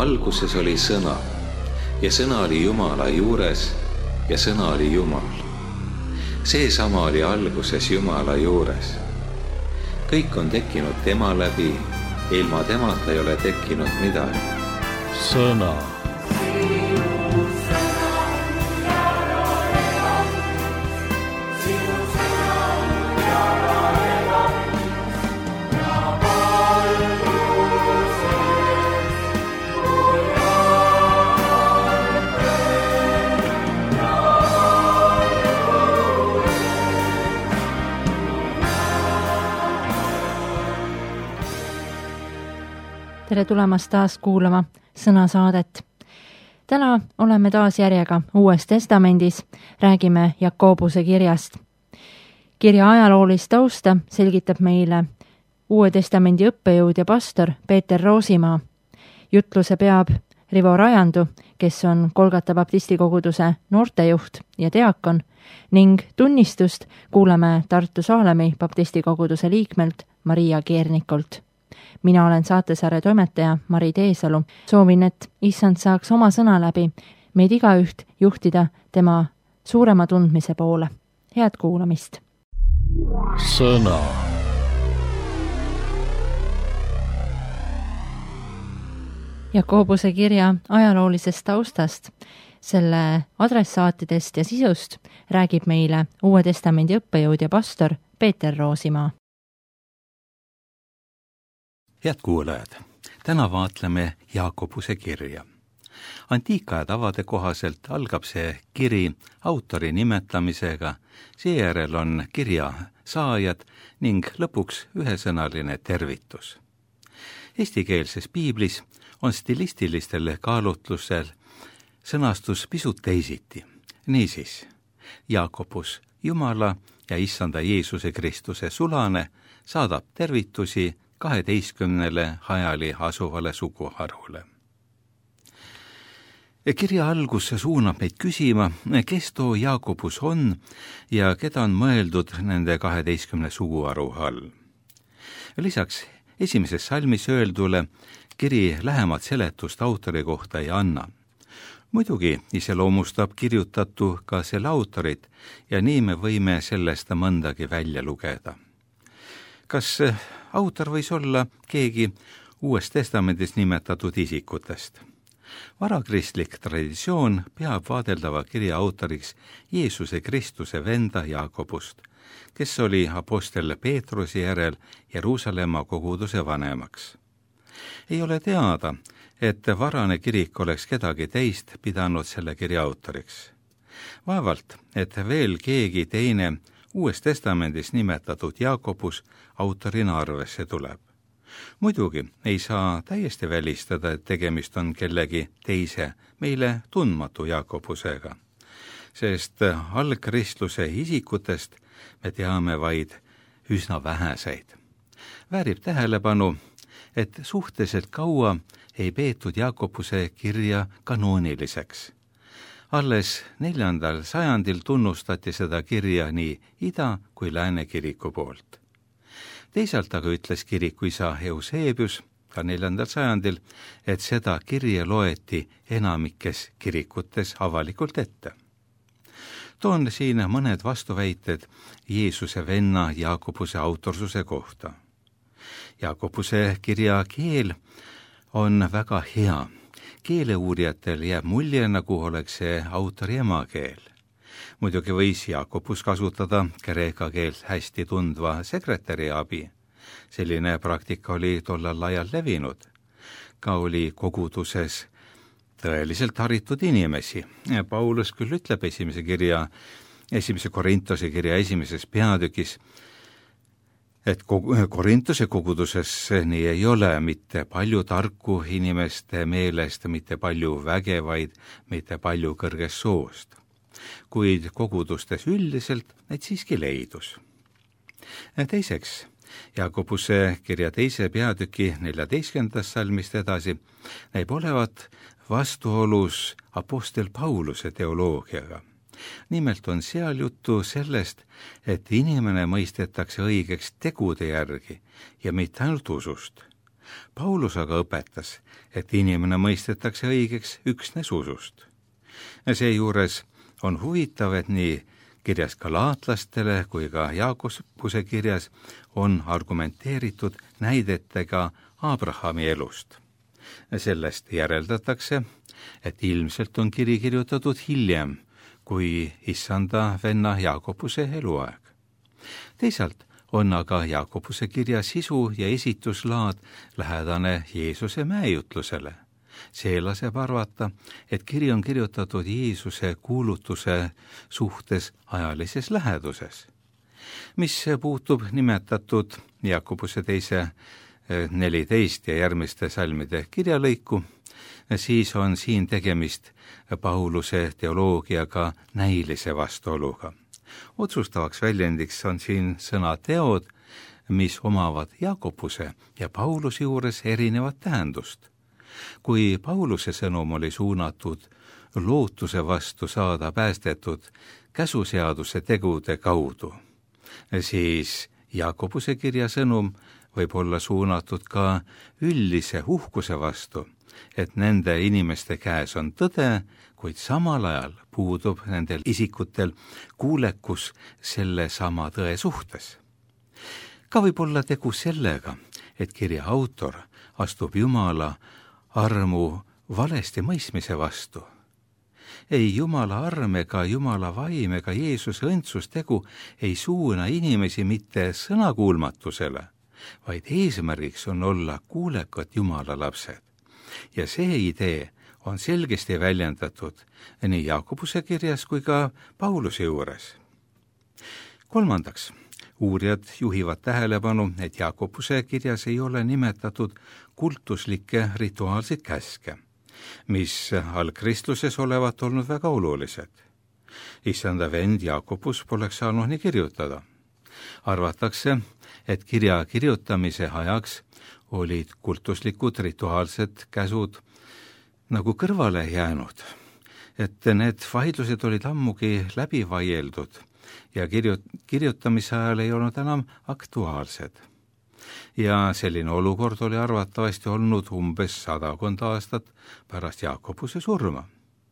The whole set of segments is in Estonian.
Alguses oli sõna ja sõna oli Jumala juures ja sõna oli Jumal. Seesama oli alguses Jumala juures. Kõik on tekkinud tema läbi, ilma temata ei ole tekkinud midagi. Sõna. Tere tulemast taas kuulama sõnasaadet. Täna oleme taas järjega Uues Testamendis, räägime Jakobuse kirjast. Kirja ajaloolist tausta selgitab meile Uue Testamendi õppejõud ja pastor Peeter Roosimaa. Jutluse peab Rivo Rajandu, kes on Kolgata baptistikoguduse noortejuht ja diakon, ning tunnistust kuuleme Tartu Saalemi baptistikoguduse liikmelt Maria Keernikult. Mina olen saatesarja toimetaja Mari Teesalu. Soovin, et Issand saaks oma sõna läbi meid igaüht juhtida tema suurema tundmise poole. Head kuulamist! Sõna. Jakobuse kirja ajaloolisest taustast, selle adressaatidest ja sisust räägib meile Uue Testamendi õppejõud ja pastor Peeter Roosimaa. Head kuulajad, täna vaatleme Jakobuse kirja. Antiikaja tavade kohaselt algab see kiri autori nimetamisega, seejärel on kirja saajad ning lõpuks ühesõnaline tervitus. Eestikeelses piiblis on stilistilistel kaalutlusel sõnastus pisut teisiti. Niisiis, Jakobus, Jumala ja Issanda Jeesuse Kristuse sulane, saadab tervitusi 12 hajali asuvale suguharule. Kirja algus suunab meid küsima, kes too Jakobus on ja keda on mõeldud nende 12 suguharu all. Lisaks esimeses salmis öeldule kiri lähemat seletust autori kohta ei anna. Muidugi iseloomustab kirjutatu ka selle autorit ja nii me võime sellest mõndagi välja lugeda. Kas autor võis olla keegi Uues Testamendis nimetatud isikutest? Varakristlik traditsioon peab vaadeldava kirja autoriks Jeesuse Kristuse venda Jakobust, kes oli apostel Peetruse järel Jeruusalemma koguduse vanemaks. Ei ole teada, et varane kirik oleks kedagi teist pidanud selle kirja autoriks. Vaevalt, et veel keegi teine Uues Testamendis nimetatud Jakobus autorina arvesse tuleb. Muidugi ei saa täiesti välistada, et tegemist on kellegi teise meile tundmatu Jakobusega, sest algkristluse isikutest me teame vaid üsna väheseid. Väärib tähelepanu, et suhteliselt kaua ei peetud Jakobuse kirja kanooniliseks. Alles 4. sajandil tunnustati seda kirja nii ida kui lääne kiriku poolt. Teisalt aga ütles kiriku isa Eusebius ka 4. sajandil, et seda kirja loeti enamikes kirikutes avalikult ette. Toon siin mõned vastuväited Jeesuse venna Jakobuse autorsuse kohta. Jakobuse kirja keel on väga hea. Keeleuurijatel jääb mulje, nagu oleks see autori emakeel. Muidugi võis Jakobus kasutada kreeka keelt hästi tundva sekretäri abi. Selline praktika oli tollal ajal levinud. Ka oli koguduses tõeliselt haritud inimesi. Paulus küll ütleb esimese Korintuse kirja 1. peatükis, et Korintuse koguduses nii ei ole mitte palju tarku inimeste meelest, mitte palju vägevaid, mitte palju kõrgest soost. Kuid kogudustes üldiselt need siiski leidus. Teiseks, Jakobuse kirja 2. peatüki 14. salmist edasi näib olevat vastuolus apostel Pauluse teoloogiaga. Nimelt on seal juttu sellest, et inimene mõistetakse õigeks tegude järgi ja mitte ainult usust. Paulus aga õpetas, et inimene mõistetakse õigeks üksnes usust. Seejuures on huvitav, et nii kirjas galaatlastele kui ka Jaakobuse kirjas on argumenteeritud näidetega Abrahami elust. Sellest järeldatakse, et ilmselt on kiri kirjutatud hiljem kui issanda venna Jaakobuse eluaeg. Teisalt on aga Jaakobuse kirja sisu ja esituslaad lähedane Jeesuse mäejutlusele. See laseb arvata, et kiri on kirjutatud Jeesuse kuulutuse suhtes ajalises läheduses. Mis puutub nimetatud Jaakobuse 2:14 ja järgmiste salmide kirjalõiku, siis on siin tegemist Pauluse teoloogiaga näilise vastuoluga. Otsustavaks väljendiks on siin sõna teod, mis omavad Jaakobuse ja Pauluse juures erinevat tähendust. Kui Pauluse sõnum oli suunatud lootuse vastu saada päästetud käsuseaduse tegude kaudu, siis Jaakobuse kirja sõnum võib olla suunatud ka üldise uhkuse vastu, et nende inimeste käes on tõde, kuid samal ajal puudub nendel isikutel kuulekus selle sama tõe suhtes. Ka võib olla tegu sellega, et kirja autor astub Jumala armu valesti mõistmise vastu. Ei Jumala arm ega Jumala vaim ega Jeesuse õndsustegu ei suuna inimesi mitte sõnakuulmatusele, vaid eesmärgiks on olla kuulekad Jumala lapsed. Ja see idee on selgesti väljendatud nii Jaakobuse kirjas kui ka Pauluse juures. Kolmandaks, uurijad juhivad tähelepanu, et Jaakobuse kirjas ei ole nimetatud kultuslikke rituaalseid käske, mis algkristluses olevat olnud väga olulised. Issanda vend Jaakobus poleks saanud nii kirjutada. Arvatakse, et kirja kirjutamise ajaks olid kultuslikud rituaalsed käsud nagu kõrvale jäänud, et need vaidlused olid ammugi läbi vaieldud ja kirjutamise ajal ei olnud enam aktuaalsed. Ja selline olukord oli arvatavasti olnud umbes 100 aastat pärast Jaakobuse surma.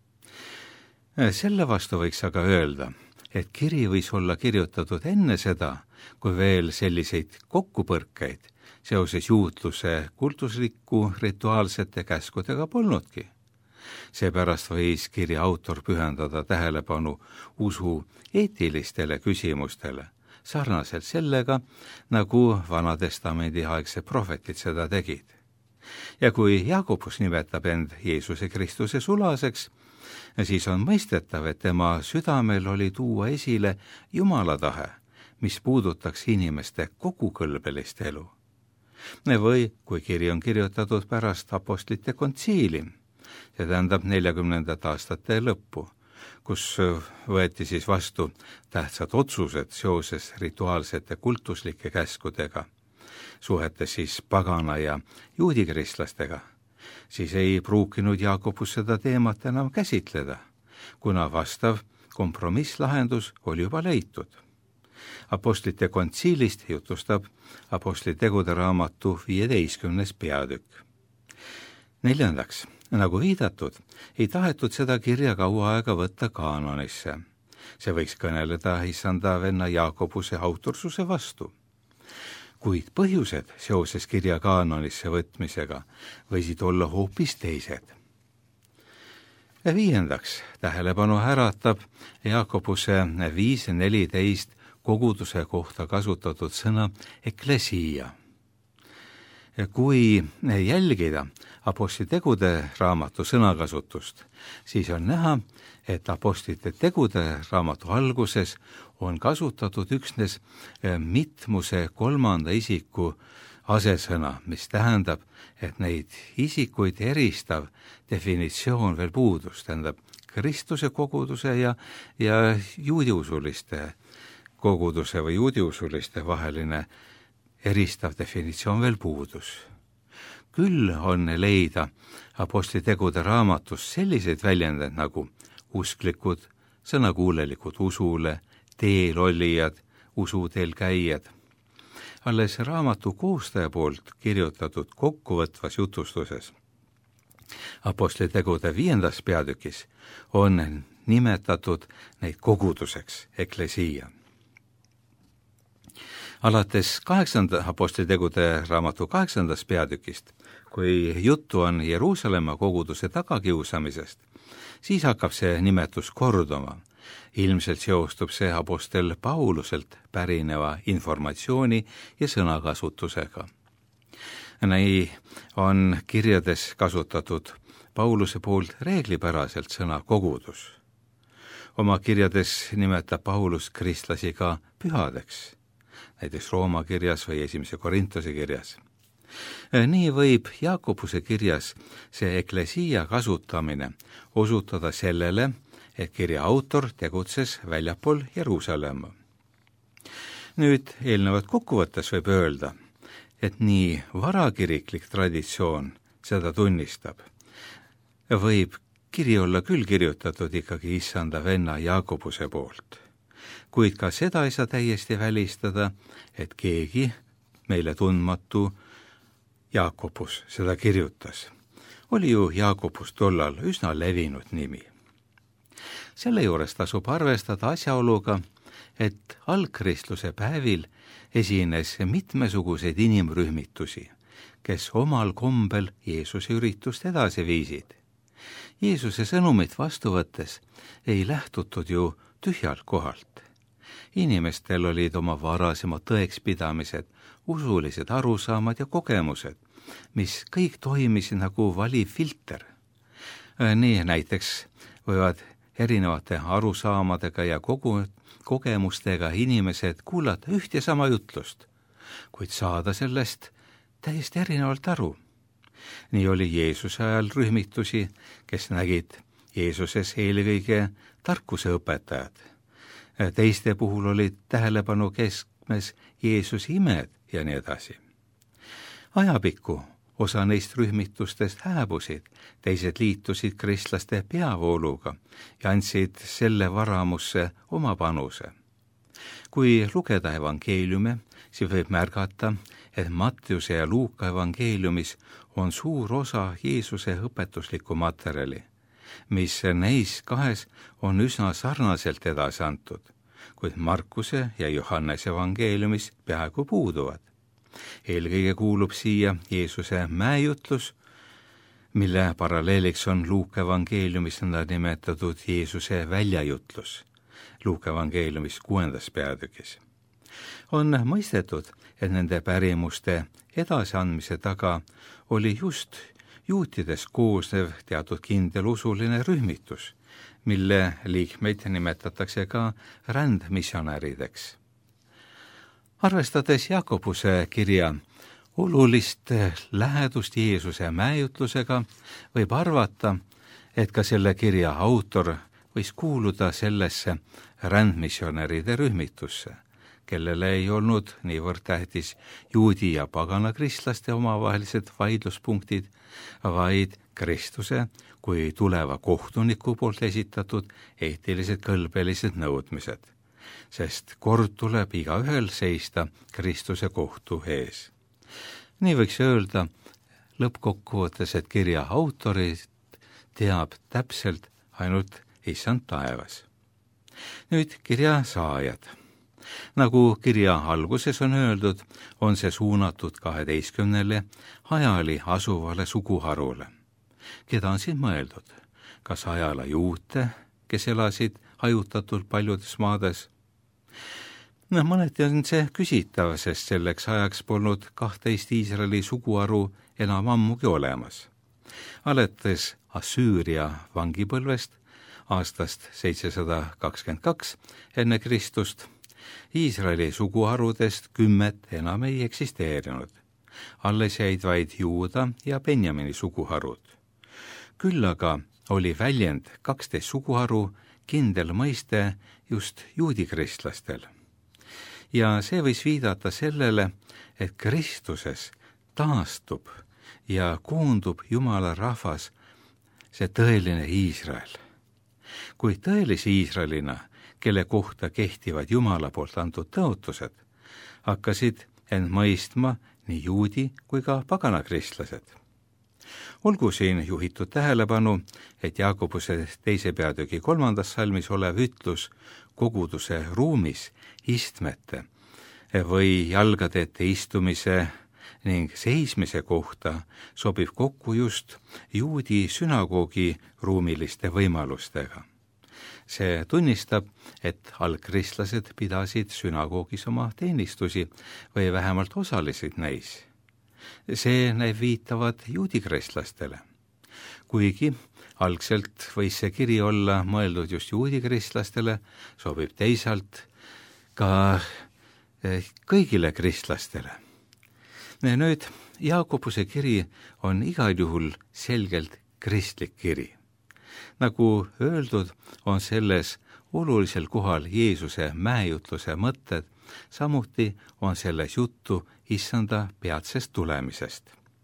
Selle vastu võiks aga öelda, et kiri võis olla kirjutatud enne seda, kui veel selliseid kokkupõrkeid seoses juutluse kultusliku rituaalsete käskudega polnudki. Seepärast võis kirja autor pühendada tähelepanu usu eetilistele küsimustele, sarnaselt sellega, nagu Vanatestamendi aegse prohvetid seda tegid. Ja kui Jaakobus nimetab end Jeesuse Kristuse sulaseks, siis on mõistetav, et tema südamel oli tuua esile Jumala tahe, mis puudutaks inimeste kogukõlbelist elu. Või kui kiri on kirjutatud pärast apostlite kontsiili, see tähendab 40. aastate lõppu, kus võeti siis vastu tähtsad otsused seoses rituaalsete kultuslike käskudega, suhetes siis pagana ja juudikristlastega, siis ei pruukinud Jaakobus seda teemat enam käsitleda, kuna vastav kompromisslahendus oli juba leitud. Apostlite kontsiilist jutustab Apostlitegude raamatu 15. peatükk. Neljandaks, nagu viidatud, ei tahetud seda kirja kaua aega võtta kaanonisse. See võiks kõneleda issanda venna Jaakobuse autorsuse vastu. Kuid põhjused seoses kirja kaanonisse võtmisega võisid olla hoopis teised. Viiendaks, tähelepanu äratab Jaakobuse 5:14 koguduse kohta kasutatud sõna eklesia. Kui jälgida Apostlitegude raamatu sõnakasutust, siis on näha, et Apostlite tegude raamatu alguses on kasutatud üksnes mitmuse 3. isiku asesõna, mis tähendab, et neid isikuid eristav definitsioon veel puudus, tähendab Kristuse koguduse ja juudiusuliste koguduse või juudiusuliste vaheline eristav definitsioon veel puudus. Küll on leida Apostlitegude raamatus selliseid väljendeid nagu usklikud, sõnakuulelikud usule, teel olijad, usuteel käijad. alles raamatu koostaja poolt kirjutatud kokkuvõtvas jutustuses Apostlitegude 5. peatükis on nimetatud neid koguduseks, eklesia. Alates 8. Apostlitegude raamatu 8. peatükist, kui juttu on Jeruusalemma koguduse tagakiusamisest, siis hakkab see nimetus korduma. Ilmselt seostub see apostel Pauluselt pärineva informatsiooni ja sõnakasutusega. Nii on kirjades kasutatud Pauluse poolt reeglipäraselt sõna kogudus. Oma kirjades nimetab Paulus kristlasi ka pühadeks, näiteks Rooma kirjas või 1. Korintuse kirjas. Nii võib Jaakobuse kirjas see eklesia kasutamine osutada sellele, et kirja autor tegutses väljapool Jeruusalemma. Nüüd eelnevat kokkuvõttes võib öelda, et nii varakiriklik traditsioon seda tunnistab. Võib kiri olla küll kirjutatud ikkagi issanda venna Jaakobuse poolt, kuid ka seda ei saa täiesti välistada, et keegi meile tundmatu Jaakobus seda kirjutas. Oli ju Jaakobus tollal üsna levinud nimi. Selle juures tasub arvestada asjaoluga, et algkristluse päevil esines mitmesuguseid inimrühmitusi, kes omal kombel Jeesuse üritust edasi viisid. Jeesuse sõnumit vastu võttes ei lähtutud ju tühjalt kohalt. Inimestel olid oma varasemad tõekspidamised, usulised arusaamad ja kogemused, mis kõik toimisid nagu valiv filter. Nii näiteks võivad erinevate arusaamadega ja kogemustega inimesed kuulata üht ja sama jutlust, kuid saada sellest täiesti erinevalt aru. Nii oli Jeesuse ajal rühmitusi, kes nägid Jeesuses eelkõige tarkuse õpetajad. Teiste puhul olid tähelepanu keskmes Jeesuse imed ja nii edasi. Ajapikku osa neist rühmitustest hääbusid, teised liitusid kristlaste peavooluga ja andsid selle varamusse oma panuse. Kui lugeda evangeeliume, siis võib märgata, et Mattiuse ja Luuka evangeeliumis on suur osa Jeesuse õpetuslikku materjali, mis neis kahes on üsna sarnaselt edasi antud, kuid Markuse ja Johannese evangeeliumis peaaegu puuduvad. Eelkõige kuulub siia Jeesuse mäejutlus, mille paralleeliks on Luuka evangeeliumis nimetatud Jeesuse väljajutlus, Luuka evangeeliumis 6. peatükis. On mõistetud, et nende pärimuste edasiandmise taga oli just juutidest koosnev teatud kindel usuline rühmitus, mille liikmeid nimetatakse ka rändmissionärideks. Arvestades Jaakobuse kirja olulist lähedust Jeesuse mäejutlusega, võib arvata, et ka selle kirja autor võis kuuluda sellesse rändmissionäride rühmitusse, kellele ei olnud niivõrd tähtis juudi ja pagana kristlaste omavahelised vaidluspunktid, vaid Kristuse kui tuleva kohtuniku poolt esitatud eetilised kõlbelised nõudmised, sest kord tuleb igaühel seista Kristuse kohtu ees. Nii võiks öelda lõppkokkuvõttes, et kirja autorid teab täpselt ainult issand taevas. Nüüd kirja saajad. Nagu kirja alguses on öeldud, on see suunatud 12 Hajali asuvale suguharule. Keda on siin mõeldud? Kas Hajala juute, kes elasid hajutatult paljudes maades? Mõneti on see küsitav, sest selleks ajaks polnud 12 Iisraeli suguharu enam ammugi olemas. Alates Assüüria vangipõlvest aastast 722 enne Kristust Iisraeli suguharudest 10 enam ei eksisteerinud. Alles jäid vaid Juuda ja Benjamini suguharud. Küll aga oli väljend 12 suguharu kindel mõiste just juudikristlastel. Ja see võis viidata sellele, et Kristuses taastub ja koondub Jumala rahvas, see tõeline Iisrael. Kui tõelise Iisraelina, kelle kohta kehtivad Jumala poolt antud tõotused, hakkasid ent mõistma nii juudi kui ka paganakristlased. Olgu siin juhitud tähelepanu, et Jaakobuse 2. peatüki 3. salmis olev ütlus koguduse ruumis istmete või jalgade ette istumise ning seismise kohta sobib kokku just juudi sünagoogi ruumiliste võimalustega. See tunnistab, et algkristlased pidasid sünagoogis oma teenistusi või vähemalt osalesid neis. See näib viitavad juudikristlastele. Kuigi algselt võis see kiri olla mõeldud just juudikristlastele, sobib teisalt ka kõigile kristlastele. Nüüd Jaakobuse kiri on igal juhul selgelt kristlik kiri. Nagu öeldud, on selles olulisel kohal Jeesuse mäejutluse mõtted, samuti on selles juttu issanda peatsest tulemisest.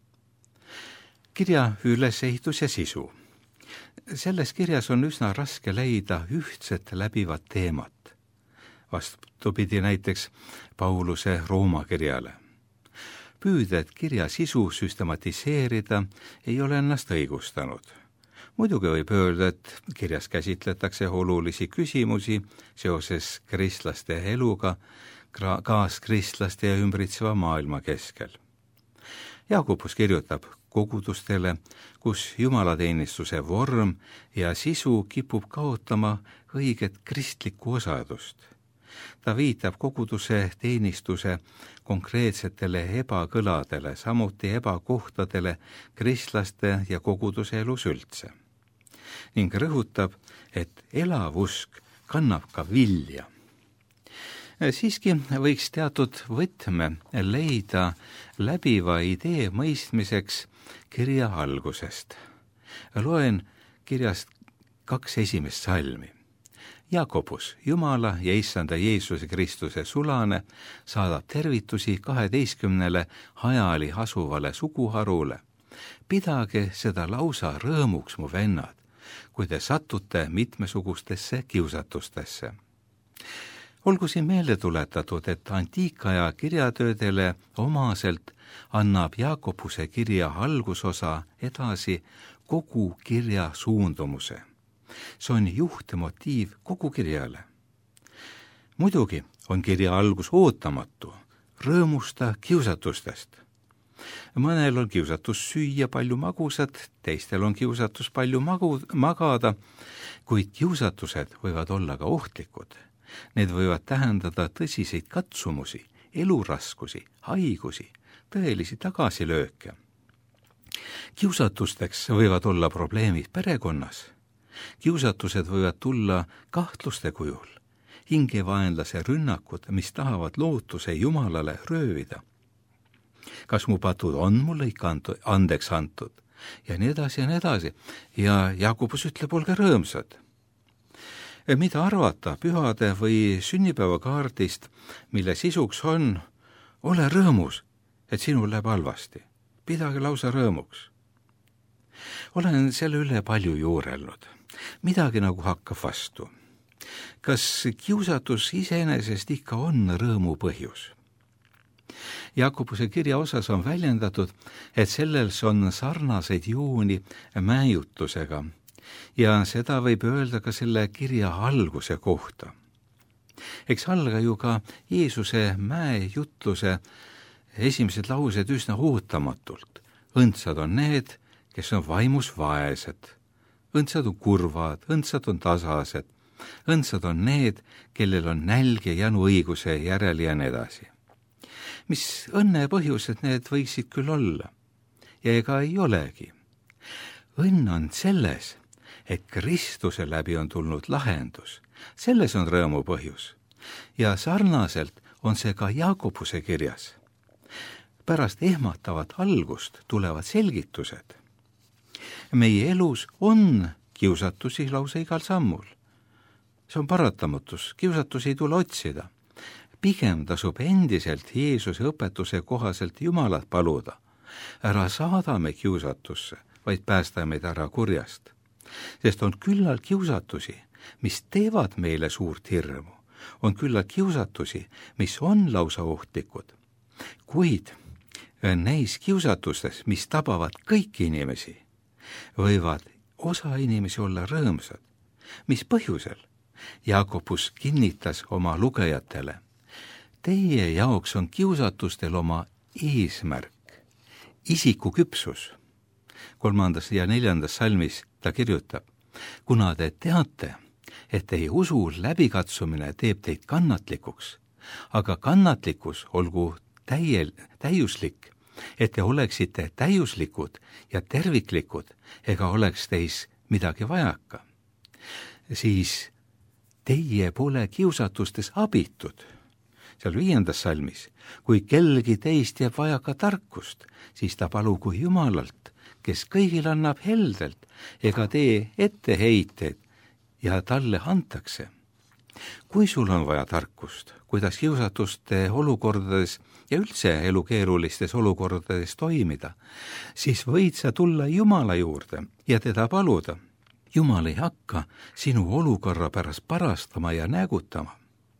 Kirja ülesehitus ja sisu. Selles kirjas on üsna raske leida ühtset läbivat teemat, vastupidi näiteks Pauluse Rooma kirjale. Püüded kirja sisu süstematiseerida ei ole ennast õigustanud. Muidugi võib öelda, et kirjas käsitletakse olulisi küsimusi seoses kristlaste eluga, kaaskristlaste ja ümbritseva maailma keskel. Jaakobus kirjutab kogudustele, kus jumalateenistuse vorm ja sisu kipub kaotama õiget kristlikku osadust. Ta viitab koguduse teenistuse konkreetsetele ebakõladele, samuti ebakohtadele kristlaste ja koguduse elus üldse. Ning rõhutab, et elav usk kannab ka vilja. Siiski võiks teatud võtme leida läbiva idee mõistmiseks kirja algusest. Loen kirjast 2 esimest salmi. Jaakobus, Jumala ja issanda Jeesuse Kristuse sulane, saadab tervitusi 12 hajali asuvale suguharule. Pidage seda lausa rõõmuks, mu vennad, kui te satute mitmesugustesse kiusatustesse. Olgu siin meelde tuletatud, et antiikaja kirjatöödele omaselt annab Jaakobuse kirja algusosa edasi kogu kirja suundumuse. See on juhtemotiiv kogu kirjale. Muidugi on kirja algus ootamatu, rõõmusta kiusatustest. Mõnel on kiusatus süüa palju magusat, teistel on kiusatus palju magada, kuid kiusatused võivad olla ka ohtlikud. Need võivad tähendada tõsiseid katsumusi, eluraskusi, haigusi, tõelisi tagasilööke. Kiusatusteks võivad olla probleemid perekonnas. Kiusatused võivad tulla kahtluste kujul, hingevaenlase rünnakud, mis tahavad lootuse Jumalale röövida. Kas mu patud on mulle ikka andeks antud? Ja nii edasi ja nii edasi. Ja Jaakobus ütleb, olge rõõmsad. Mida arvata pühade või sünnipäevakaardist, mille sisuks on, ole rõõmus, et sinul läheb halvasti. Pidage lausa rõõmuks. Olen selle üle palju juurelnud. Midagi nagu hakkab vastu. Kas kiusatus iseenesest ikka on rõõmu põhjus? Jaakobuse kirja osas on väljendatud, et selles on sarnaseid jooni mäejutlusega ja seda võib öelda ka selle kirja alguse kohta. Eks alga ju ka Jeesuse mäejutluse esimesed laused üsna ootamatult. Õndsad on need, kes on vaimus vaesed. Õndsad on kurvad, õndsad on tasased. Õndsad on need, kellel on nälg ja janu õiguse järel ja nii edasi. Mis õnne põhjused need võiksid küll olla? Ja ega ei olegi. Õnn on selles, et Kristuse läbi on tulnud lahendus. Selles on rõõmu põhjus. Ja sarnaselt on see ka Jaakobuse kirjas. Pärast ehmatavat algust tulevad selgitused. Meie elus on kiusatusi lausa igal sammul. See on paratamatus, kiusatusi ei tule otsida. Pigem tasub endiselt Jeesuse õpetuse kohaselt Jumalat paluda. Ära saadame kiusatusse, vaid päästa meid ära kurjast. Sest on küllalt kiusatusi, mis teevad meile suurt hirmu. On küllalt kiusatusi, mis on lausa ohtlikud. kuid neis kiusatustes, mis tabavad kõiki inimesi, võivad osa inimesi olla rõõmsad. Mis põhjusel? Jaakobus kinnitas oma lugejatele: teie jaoks on kiusatustel oma eesmärk, isikuküpsus. 3. ja 4. salmis ta kirjutab: kuna te teate, et teie usu läbikatsumine teeb teid kannatlikuks, aga kannatlikkus olgu täiuslik, et te oleksite täiuslikud ja terviklikud ega oleks teis midagi vajaka, siis teie pole kiusatustes abitud. Seal 5. salmis: kui kellelgi teist jääb vajaka tarkust, siis ta palugu Jumalalt, kes kõigil annab heldelt ega tee etteheiteid ja talle antakse. Kui sul on vaja tarkust, kuidas kiusatuste olukordades ja üldse elu keerulistes olukordades toimida, siis võid sa tulla Jumala juurde ja teda paluda. Jumal ei hakka sinu olukorra pärast parastama ja nägutama.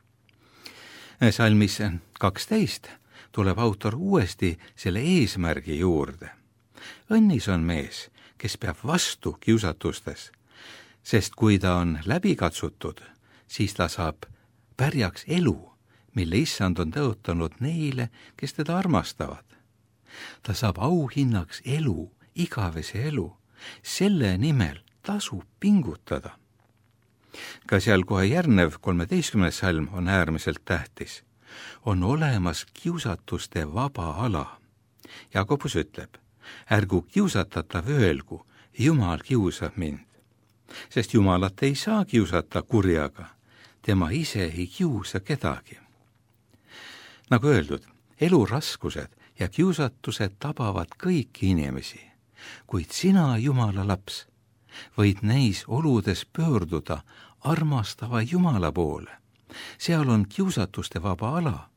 Salmis 12 tuleb autor uuesti selle eesmärgi juurde. Õnnis on mees, kes peab vastu kiusatustes, sest kui ta on läbi katsutud, siis ta saab pärjaks elu, mille Issand on tõotanud neile, kes teda armastavad. Ta saab auhinnaks elu, igavese elu. Selle nimel tasub pingutada. Ka seal kohe järgnev 13. salm on äärmiselt tähtis. On olemas kiusatuste vaba ala. Jaakobus ütleb: ärgu kiusatatav öelgu, Jumal kiusab mind. Sest Jumalat ei saa kiusata kurjaga. Tema ise ei kiusa kedagi. Nagu öeldud, eluraskused ja kiusatused tabavad kõiki inimesi, kuid sina, Jumala laps, võid neis oludes pöörduda armastava Jumala poole. Seal on kiusatuste vaba ala.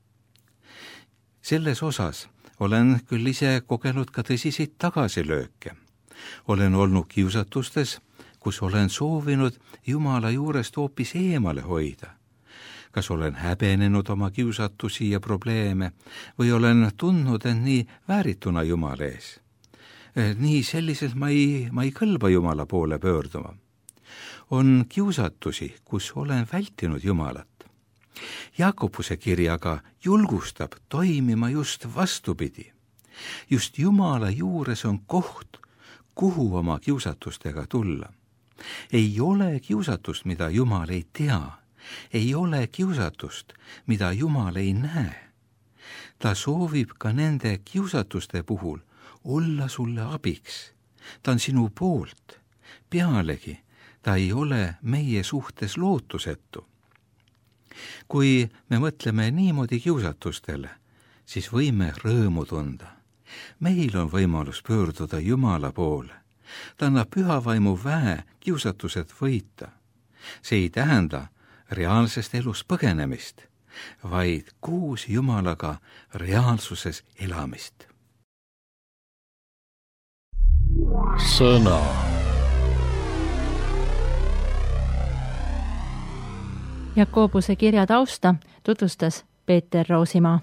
Selles osas olen küll ise kogenud ka tõsiseid tagasilööke. Olen olnud kiusatustes, kus olen soovinud Jumala juurest hoopis eemale hoida. Kas olen häbenenud oma kiusatusi ja probleeme või olen tundnud end nii väärituna Jumala ees. Nii selliselt ma ei kõlba Jumala poole pöörduma. On kiusatusi, kus olen vältinud Jumalat. Jaakobuse kirjaga julgustab toimima just vastupidi. Just Jumala juures on koht, kuhu oma kiusatustega tulla. Ei ole kiusatust, mida Jumal ei tea. Ei ole kiusatust, mida Jumal ei näe. Ta soovib ka nende kiusatuste puhul olla sulle abiks. Ta on sinu poolt. Pealegi, ta ei ole meie suhtes lootusetu. Kui me mõtleme niimoodi kiusatustele, siis võime rõõmu tunda. Meil on võimalus pöörduda Jumala poole. Ta annab püha vaimu väe kiusatused võita. See ei tähenda reaalsest elust põgenemist, vaid koos Jumalaga reaalsuses elamist. Sõna. Jakobuse kirja tausta tutvustas Peeter Roosimaa.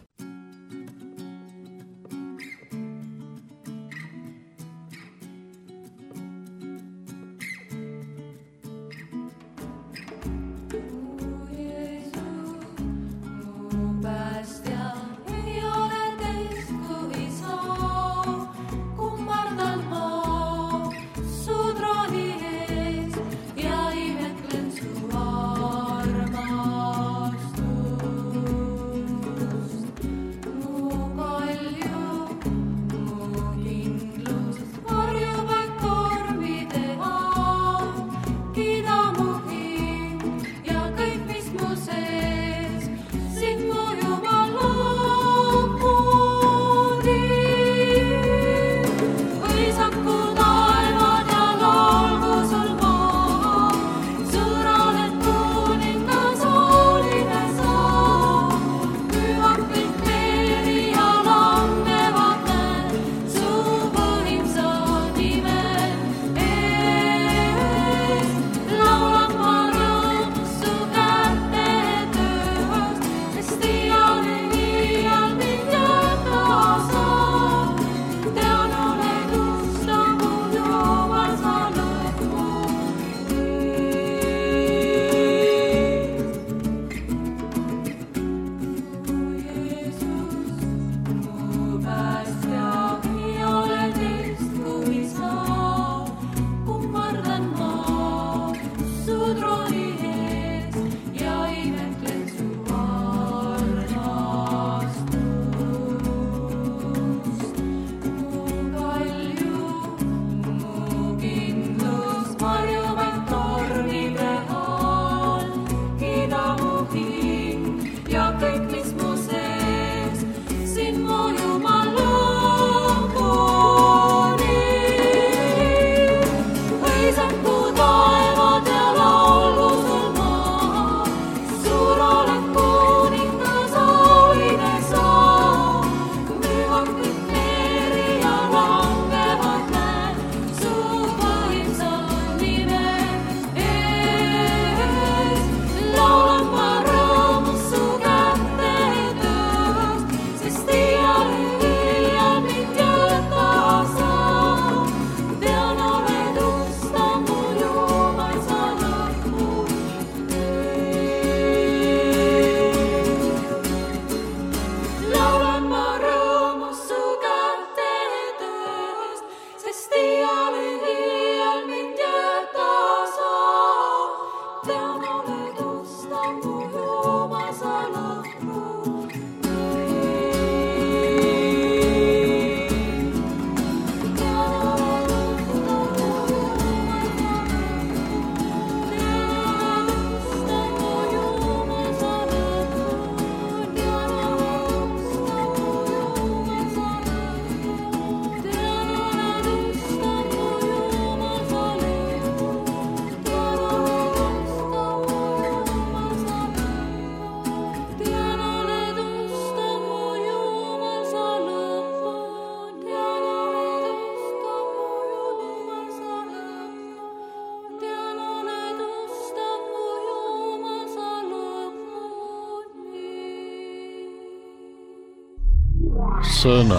Sõna.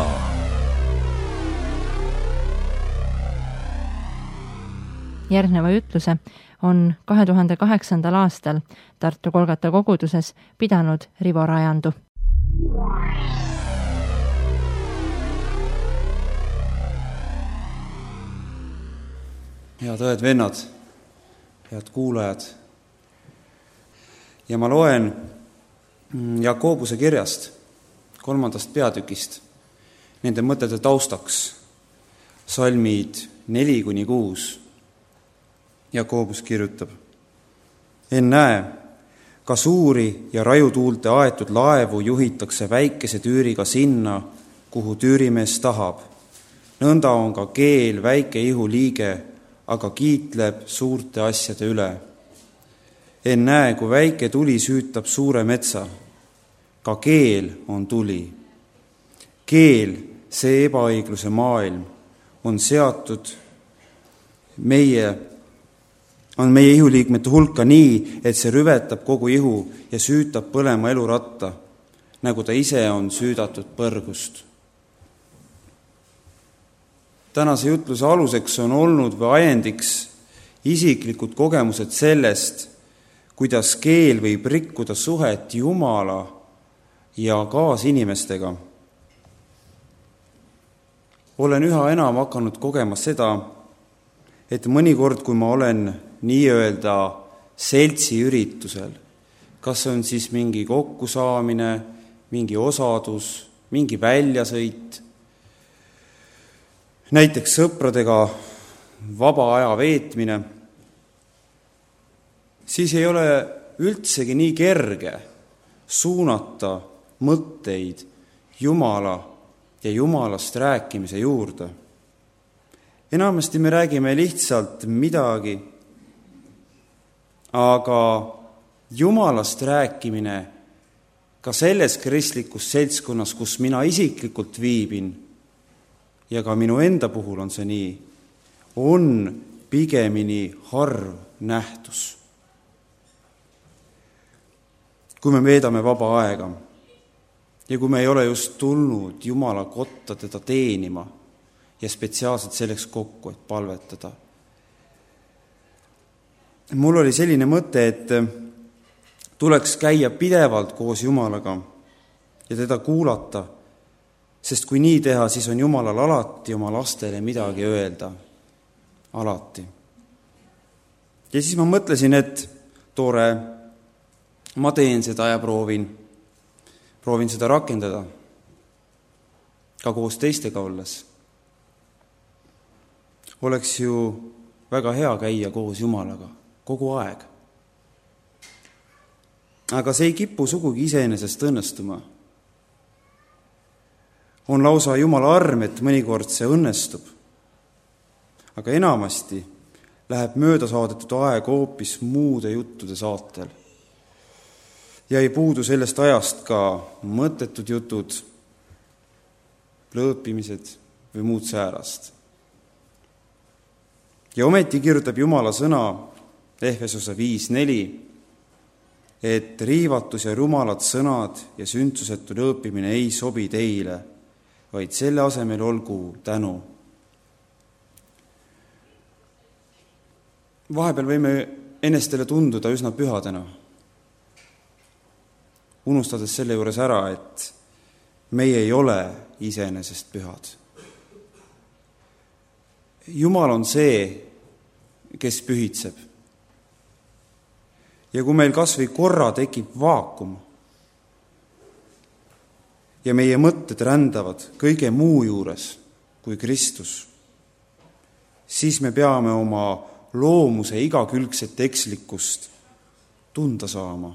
Järgneva ütluse on 2008. aastal Tartu Kolgata koguduses pidanud Rivo Rajandu. Head õed-vennad, head kuulajad. Ja ma loen Jakobuse kirjast 3. peatükist nende mõtete taustaks salmid 4-6. Jakobus kirjutab: Ennäe, ka suuri ja rajutuulte aetud laevu juhitakse väikese tüüriga sinna, kuhu tüürimees tahab. Nõnda on ka keel väike ihuliige, aga kiitleb suurte asjade üle. Ennäe, kui väike tuli süütab suure metsa. Ka keel on tuli. Keel, see ebaõigluse maailm, on seatud meie ihuliikmete hulka nii, et see rüvetab kogu ihu ja süütab põlema eluratta, nagu ta ise on süüdatud põrgust. Tänase jutluse aluseks on olnud või ajendiks isiklikud kogemused sellest, kuidas keel võib rikkuda suhet Jumala ja kaasinimestega. Olen üha enam hakanud kogema seda, et mõnikord, kui ma olen nii-öelda seltsiüritusel, kas on siis mingi kokkusaamine, mingi osadus, mingi väljasõit, näiteks sõpradega vaba aja veetmine, siis ei ole üldsegi nii kerge suunata mõtteid Jumala ja Jumalast rääkimise juurde. Enamasti me räägime lihtsalt midagi, aga Jumalast rääkimine ka selles kristlikus seltskonnas, kus mina isiklikult viibin, ja ka minu enda puhul on see nii, on pigemini harv nähtus. Kui me veedame vaba aega ja kui me ei ole just tulnud Jumala kotta teda teenima ja spetsiaalselt selleks kokku, et palvetada. Mul oli selline mõte, et tuleks käia pidevalt koos Jumalaga ja teda kuulata, sest kui nii teha, siis on Jumalal alati oma lastele midagi öelda. Alati. Ja siis ma mõtlesin, et tore, ma teen seda ja proovin seda rakendada, ka koos teistega olles. Oleks ju väga hea käia koos Jumalaga kogu aeg. Aga see ei kipu sugugi iseenesest õnnestuma. On lausa Jumala arm, et mõnikord see õnnestub. Aga enamasti läheb mööda saadetud aeg hoopis muude juttude saatel. Ja ei puudu sellest ajast ka mõttetud jutud, lõõpimised või muud säärast. Ja ometi kirjutab Jumala sõna Efesose 5:4, et riivatus ja rumalad sõnad ja sündsusetu lõõpimine ei sobi teile, vaid selle asemel olgu tänu. Vahepeal võime enestele tunduda üsna pühadena, unustades selle juures ära, et meie ei ole iseenesest pühad. Jumal on see, kes pühitseb. Ja kui meil kas või korra tekib vaakum ja meie mõtted rändavad kõige muu juures kui Kristus, siis me peame oma loomuse igakülgset ekslikkust tunda saama.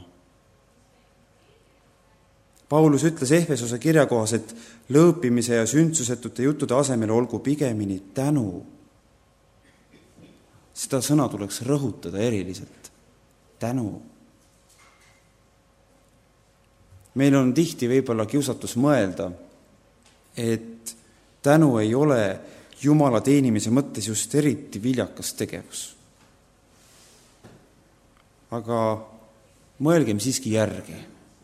Paulus ütles Efesose kirja kohas, et lõõpimise ja sündsusetute juttude asemel olgu pigemini tänu. Seda sõna tuleks rõhutada eriliselt. Tänu. Meil on tihti võib-olla kiusatus mõelda, et tänu ei ole Jumala teenimise mõttes just eriti viljakas tegevus. Aga mõelgem siiski järgi.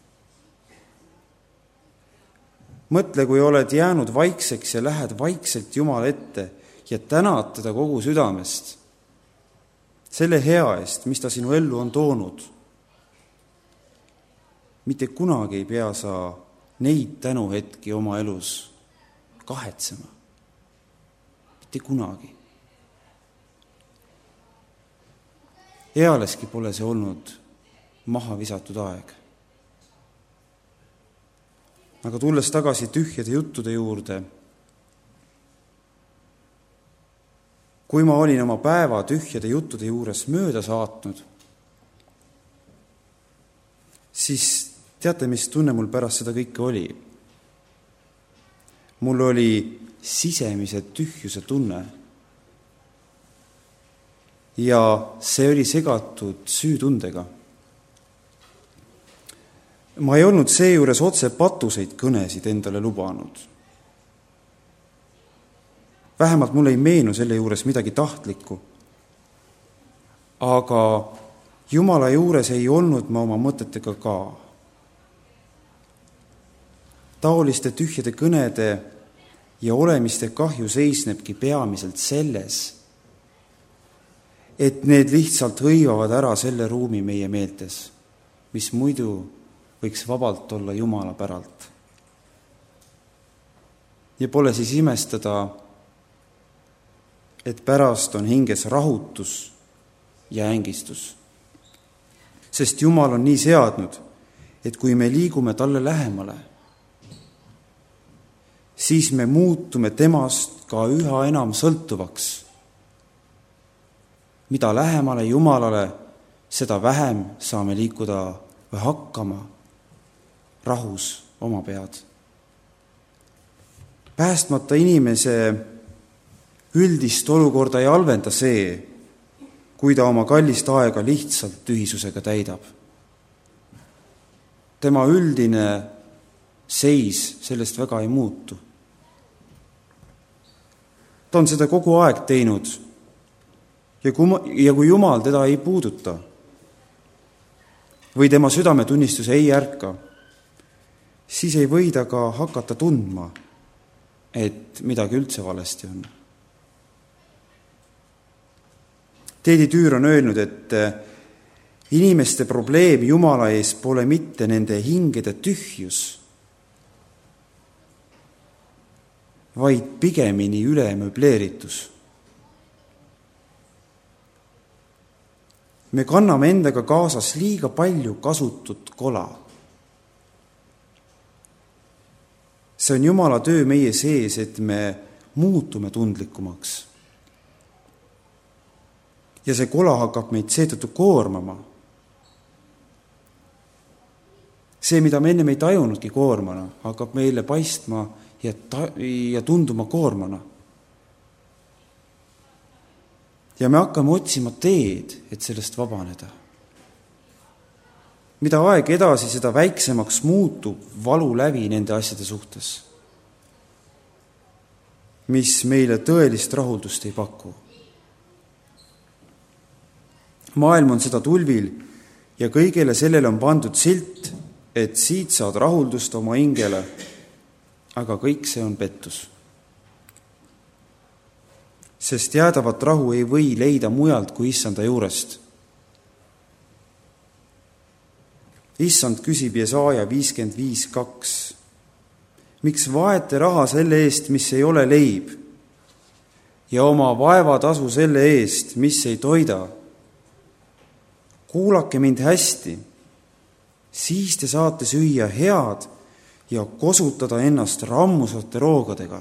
Mõtle, kui oled jäänud vaikseks ja lähed vaikselt Jumala ette ja tänad teda kogu südamest selle hea eest, mis ta sinu ellu on toonud. Mitte kunagi ei pea sa neid tänuhetki oma elus kahetsema. Mitte kunagi. Ealeski pole see olnud maha visatud aeg. Aga tulles tagasi tühjade juttude juurde, kui ma olin oma päeva tühjade juttude juures mööda saatnud, siis teate, mis tunne mul pärast seda kõike oli? Mul oli sisemise tühjuse tunne ja see oli segatud süütundega. Ma ei olnud seejuures otse patuseid kõnesid endale lubanud. Vähemalt mulle ei meenu selle juures midagi tahtlikku. Aga Jumala juures ei olnud ma oma mõtetega ka. Taoliste tühjade kõnede ja olemiste kahju seisnebki peamiselt selles, et need lihtsalt hõivavad ära selle ruumi meie meeltes, mis muidu võiks vabalt olla Jumala päralt. Ja pole siis imestada, et pärast on hinges rahutus ja ängistus. Sest Jumal on nii seadnud, et kui me liigume talle lähemale, siis me muutume temast ka üha enam sõltuvaks. Mida lähemale Jumalale, seda vähem saame liikuda või hakkama rahus oma pead. Päästmata inimese üldist olukorda ei halvenda see, kui ta oma kallist aega lihtsalt tühisusega täidab. Tema üldine seis sellest väga ei muutu. Ta on seda kogu aeg teinud ja kui Jumal teda ei puuduta või tema südametunnistus ei ärka, siis ei või ta ka hakata tundma, et midagi üldse valesti on. Teedi Tüür on öelnud, et inimeste probleem Jumala ees pole mitte nende hingede tühjus, vaid pigemini ülemöbleeritus. Me kanname endaga kaasas liiga palju kasutut kola. See on Jumala töö meie sees, et me muutume tundlikumaks. Ja see kola hakkab meid seetõttu koormama. See, mida me enne ei tajunudki koormana, hakkab meile paistma ja tunduma koormana. ja me hakkame otsima teed, et sellest vabaneda. Mida aeg edasi, seda väiksemaks muutub valu lävi nende asjade suhtes, mis meile tõelist rahuldust ei paku. Maailm on seda tulvil ja kõigele sellele on pandud silt, et siit saad rahuldust oma hingele, aga kõik see on pettus. Sest jäädavat rahu ei või leida mujalt kui Issanda juurest. Issand küsib Jesaaja 55:2. Miks vaete raha selle eest, mis ei ole leib, ja oma vaevatasu selle eest, mis ei toida? Kuulake mind hästi, siis te saate süüa head ja kosutada ennast rammusate roogadega.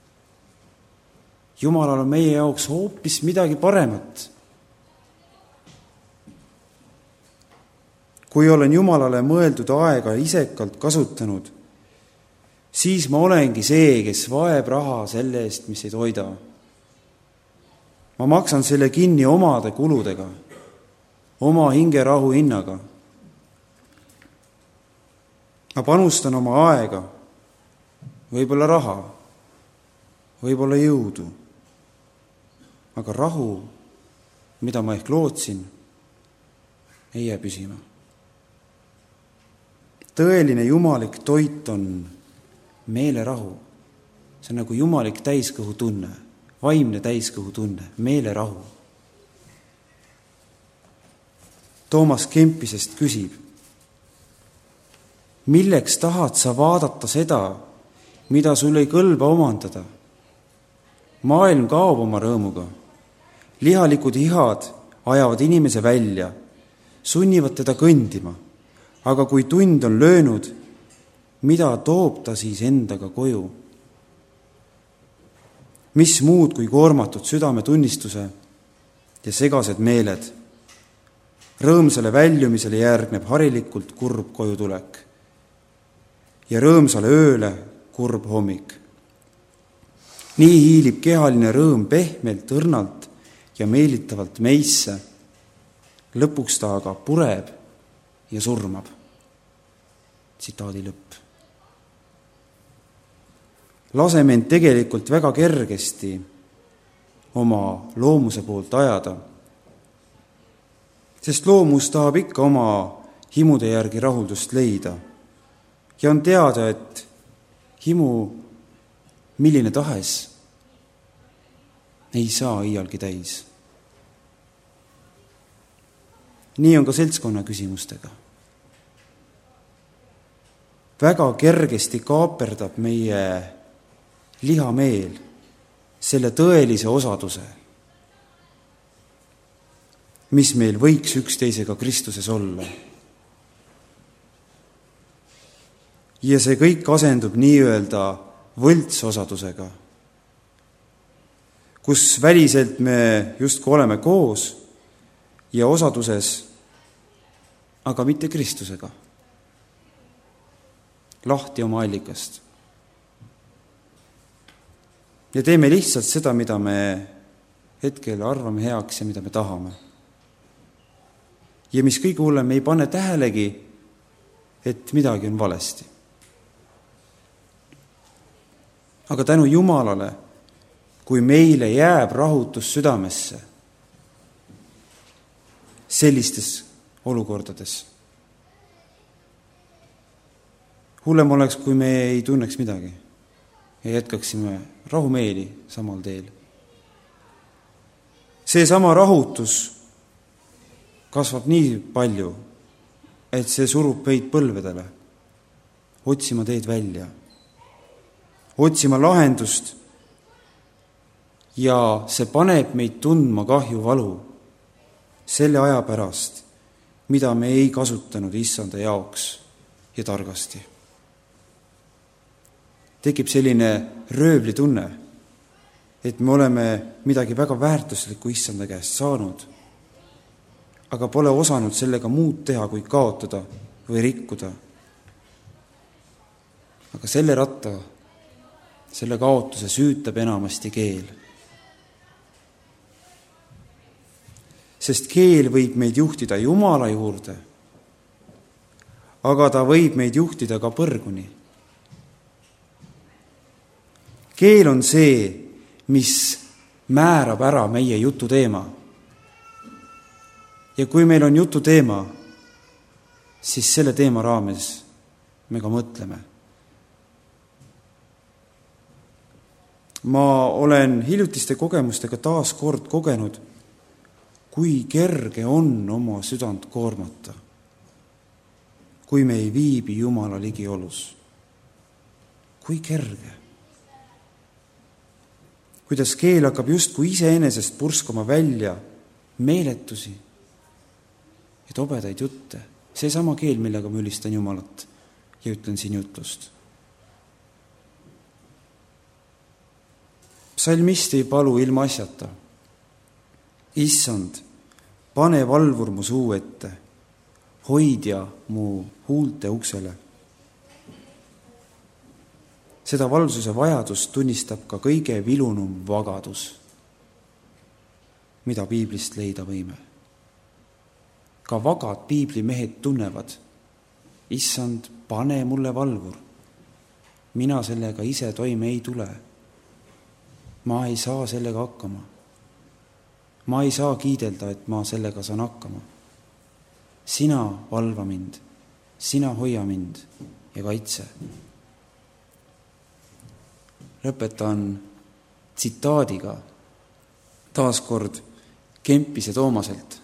Jumalal on meie jaoks hoopis midagi paremat. Kui olen Jumalale mõeldud aega isekalt kasutanud, siis ma olengi see, kes vaeb raha selle eest, mis ei toida. Ma maksan selle kinni omade kuludega, oma hingerahu hinnaga. Ma panustan oma aega, võib-olla raha, võib-olla jõudu, aga rahu, mida ma ehk lootsin, ei jää püsima. Tõeline jumalik toit on meelerahu. See on nagu jumalik täiskõhutunne, vaimne täiskõhutunne, meelerahu. Toomas Kempisest küsib, milleks tahad sa vaadata seda, mida sul ei kõlba omandada? Maailm kaob oma rõõmuga. Lihalikud ihad ajavad inimese välja, sunnivad teda kõndima. Aga kui tund on löönud, mida toob ta siis endaga koju? Mis muud kui koormatud südametunnistuse ja segased meeled? Rõõmsale väljumisele järgneb harilikult kurb kojutulek ja rõõmsale ööle kurb hommik. Nii hiilib kehaline rõõm pehmelt, õrnalt ja meelitavalt meisse. Lõpuks ta aga pureb ja surmab. Tsitaadi lõpp. Laseme end tegelikult väga kergesti oma loomuse poolt ajada, sest loomus tahab ikka oma himude järgi rahuldust leida ja on teada, et himu, milline tahes, ei saa iialgi täis. Nii on ka seltskonna küsimustega. Väga kergesti kaaperdab meie lihameel selle tõelise osaduse, mis meil võiks üksteisega Kristuses olla. Ja see kõik asendub nii-öelda võltsosadusega, kus väliselt me justkui oleme koos ja osaduses, aga mitte Kristusega. Lahti oma allikast. Ja teeme lihtsalt seda, mida me hetkel arvame heaks ja mida me tahame. Ja mis kõige hullem, me ei pane tähelegi, et midagi on valesti. Aga tänu Jumalale, kui meile jääb rahutus südamesse sellistes olukordades. Hullem oleks, kui me ei tunneks midagi ja jätkaksime rahumeeli samal teel. See sama rahutus kasvab nii palju, et see surub meid põlvedele, otsima teed välja, otsima lahendust ja see paneb meid tundma kahju valu selle aja pärast, mida me ei kasutanud Issanda jaoks ja targasti. Tekib selline röövli tunne, et me oleme midagi väga väärtuslikku Issanda käest saanud, aga pole osanud sellega muud teha, kui kaotada või rikkuda. Aga selle ratta, selle kaotuse süütab enamasti keel. sest keel võib meid juhtida Jumala juurde, aga ta võib meid juhtida ka põrguni. Keel on see, mis määrab ära meie jutu teema. Ja kui meil on jutu teema, siis selle teema raames me ka mõtleme. Ma olen hiljutiste kogemustega taas kord kogenud, kui kerge on oma südant koormata, kui me ei viibi Jumala ligiolus. Kui kerge. Kuidas keel hakkab justkui iseenesest purskama välja meeletusi ja tobedaid jutte. See sama keel, millega ma ülistan Jumalat ja ütlen siin jutlust. Psalmist ei palu ilma asjata. Issand, pane valvur mu suu ette, hoidja mu huulte uksele. Seda valvsuse vajadust tunnistab ka kõige vilunum vagadus, mida piiblist leida võime. Ka vagad piiblimehed tunnevad, issand, pane mulle valvur. Mina sellega ise toime ei tule. Ma ei saa sellega hakkama. Ma ei saa kiidelda, et ma sellega saan hakkama. Sina valva mind, sina hoia mind ja kaitse. Lõpetan tsitaadiga taaskord Kempise Toomaselt.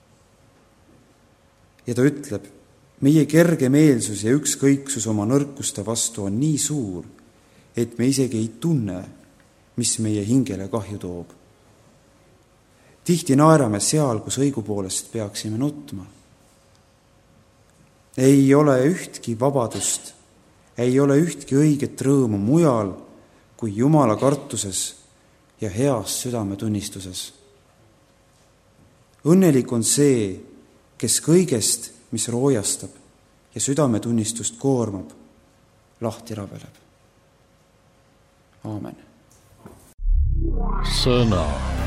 Ja ta ütleb, meie kergemeelsus ja ükskõiksus oma nõrkuste vastu on nii suur, et me isegi ei tunne, mis meie hingele kahju toob. Tihti naerame seal, kus õigupoolest peaksime nutma. Ei ole ühtki vabadust, ei ole ühtki õiget rõõmu mujal kui Jumala kartuses ja heas südametunnistuses. Õnnelik on see, kes kõigest, mis roojastab ja südametunnistust koormab, lahti rabeleb. Aamen. Sõna.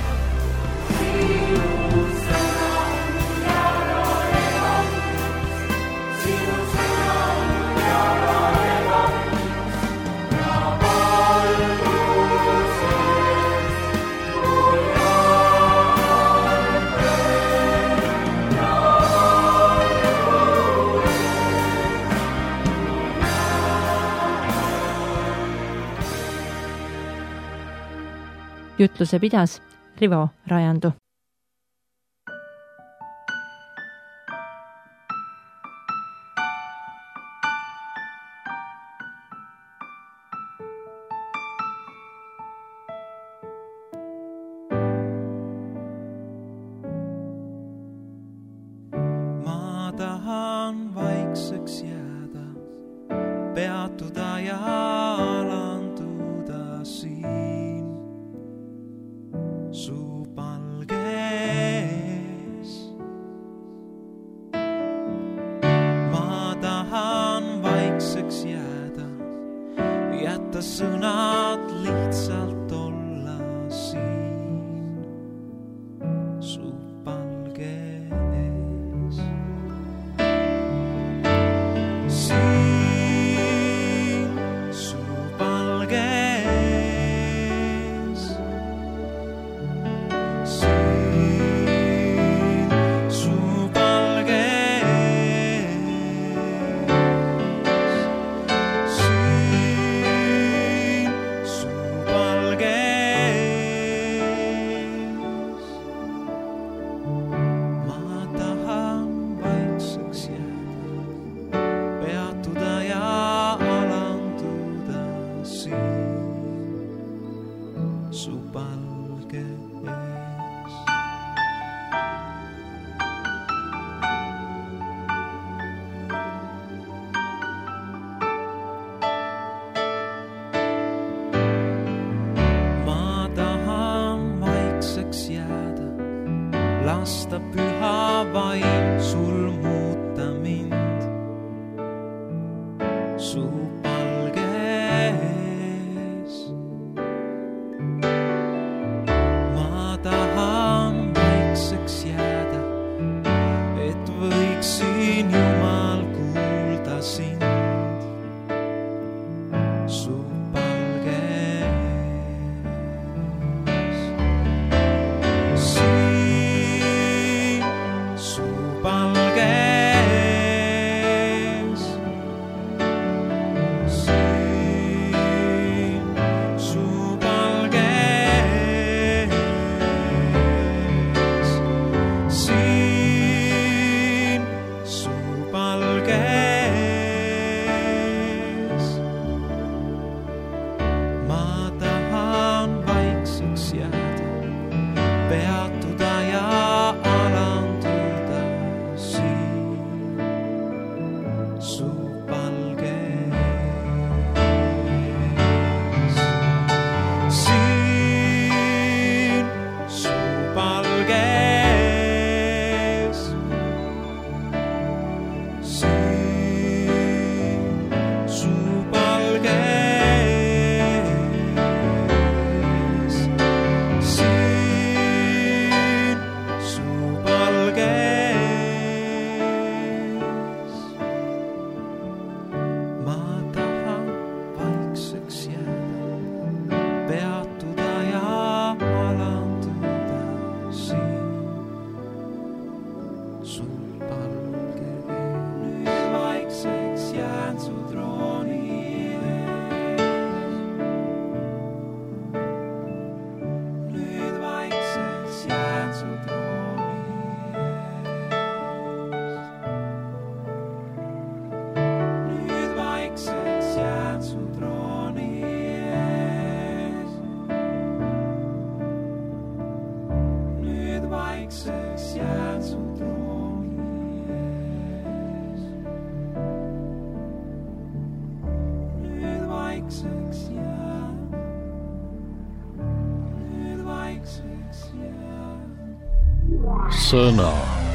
Jutluse pidas Rivo Rajandu. Ma tahan vaikseks jääda, peatuda ja alanduda siin. Su palges. Ma tahan vaikseks jääda, jätta sõnad lihtsalt olla siin. Su palges. Siin su palges. Lasta püha vaim sul muuta mind. Su palges. Ma tahan vaikseks jääda. palges. Siin su palges, siin su palges. Ma tahan vaikseks jääda, peatuda ja alanduda siin su palges. Siin su palges, siin su palges, siin su palges. Ma tahan vaikseks jääda, peatuda ja alanduda siin sul palges. Nüüd vaikseks jään su trooni ees. Nüüd vaikseks jään su trooni ees. Nüüd vaikseks jään su trooni ees. Nüüd vaikseks jään su trooni ees. Nüüd vaikseks jään. Nüüd vaikseks jään. sõna.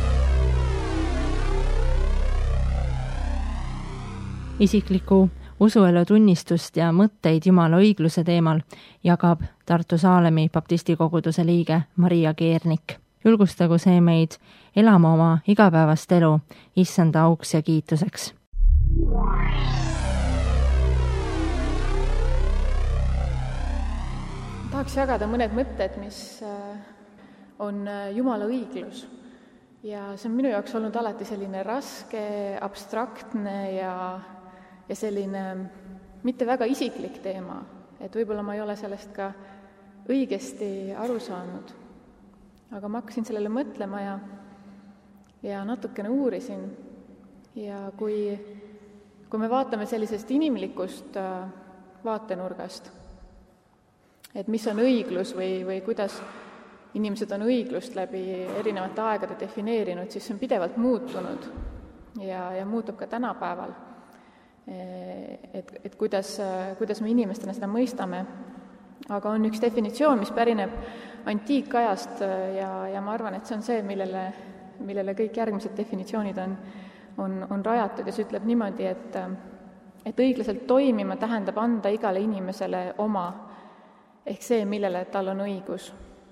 Isiklikku usuelu tunnistust ja mõtteid Jumala õigluse teemal jagab Tartu Saalemi baptistikoguduse liige Maria Keernik. Julgustagu see meid elama oma igapäevast elu Issanda auks ja kiituseks. Tahaks jagada mõned mõtted, mis on Jumala õiglus. Ja see on minu jaoks olnud alati selline raske, abstraktne ja selline mitte väga isiklik teema. Et võib-olla ma ei ole sellest ka õigesti aru saanud. Aga ma hakkasin sellele mõtlema ja natukene uurisin. Ja kui me vaatame sellisest inimlikust vaatenurgast, et mis on õiglus või kuidas inimesed on õiglust läbi erinevate aegade defineerinud, siis see on pidevalt muutunud ja muutub ka tänapäeval. Et kuidas me inimestena seda mõistame. Aga on üks definitsioon, mis pärineb antiikajast ja ma arvan, et see on see, millele kõik järgmised definitsioonid on rajatud ja see ütleb niimoodi, et õiglaselt toimima tähendab anda igale inimesele oma ehk see, millele tal on õigus.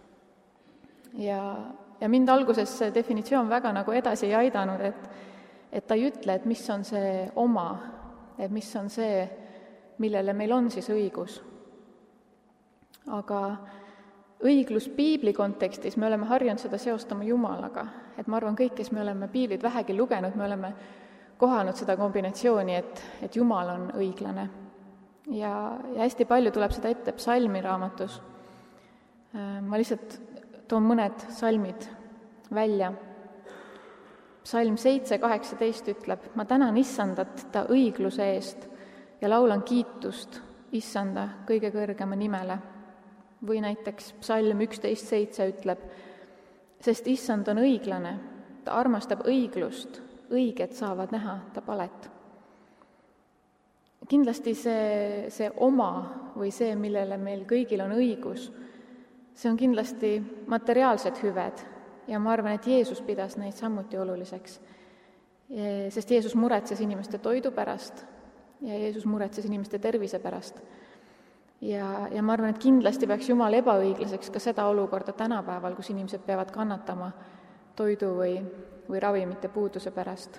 Ja mind alguses see definitsioon väga nagu edasi ei aidanud, et ta ei ütle, et mis on see oma, et mis on see, millele meil on siis õigus. Aga õiglus piibli kontekstis, me oleme harjunud seda seostama Jumalaga. Et ma arvan, kõik, kes me oleme piiblit vähegi lugenud, me oleme kohanud seda kombinatsiooni, et Jumal on õiglane. Ja hästi palju tuleb seda ette psalmi raamatus. Ma lihtsalt toon mõned salmid välja. Psalm 7:18 ütleb: ma tänan Issandat ta õigluse eest ja laulan kiitust Issanda kõige kõrgema nimele. Või näiteks psalm 11:7 ütleb: sest Issand on õiglane, ta armastab õiglust, õiged saavad näha ta palet. Kindlasti see oma või see, millele meil kõigil on õigus, see on kindlasti materiaalsed hüved ja ma arvan, et Jeesus pidas neid samuti oluliseks. Sest Jeesus muretses inimeste toidu pärast ja Jeesus muretses inimeste tervise pärast. Ja ma arvan, et kindlasti peaks Jumal ebaõiglaseks ka seda olukorda tänapäeval, kus inimesed peavad kannatama toidu või ravimite puuduse pärast.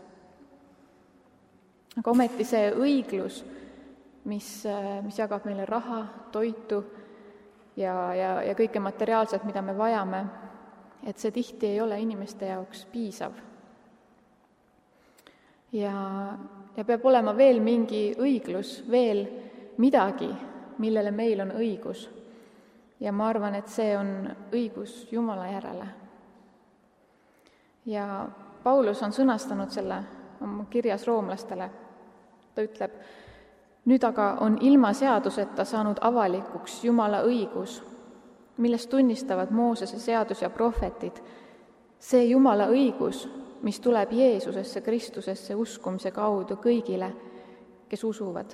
Aga ometi see õiglus, mis jagab meile raha, toitu ja kõike materiaalset, mida me vajame, et see tihti ei ole inimeste jaoks piisav. ja peab olema veel mingi õiglus, veel midagi, millele meil on õigus. Ja ma arvan, et see on õigus Jumala järele. Ja Paulus on sõnastanud selle oma kirjas roomlastele. Ta ütleb, nüüd aga on ilma seaduseta saanud avalikuks Jumala õigus, millest tunnistavad Moosese seadus ja prohvetid. See Jumala õigus, mis tuleb Jeesusesse Kristusesse uskumise kaudu kõigile, kes usuvad.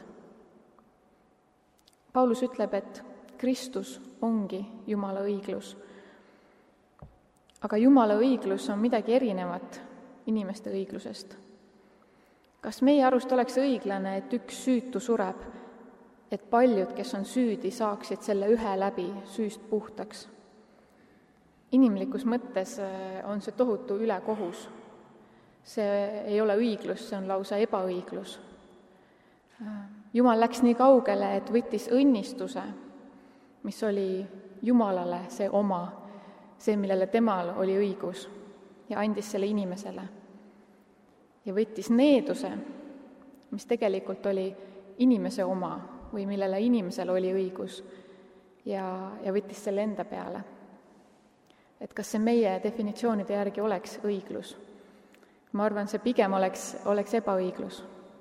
Paulus ütleb, et Kristus ongi Jumala õiglus. Aga Jumala õiglus on midagi erinevat inimeste õiglusest. Kas meie arust oleks õiglane, et üks süütu sureb, et paljud, kes on süüdi, saaksid selle ühe läbi süüst puhtaks? Inimlikus mõttes on see tohutu ülekohus. See ei ole õiglus, see on lausa ebaõiglus. Jumal läks nii kaugele, et võttis õnnistuse, mis oli Jumalale see oma, see, millele temal oli õigus, ja andis selle inimesele. Ja võttis needuse, mis tegelikult oli inimese oma või millele inimesel oli õigus, ja võttis selle enda peale. Et kas see meie definitsioonide järgi oleks õiglus? Ma arvan, see pigem oleks ebaõiglus.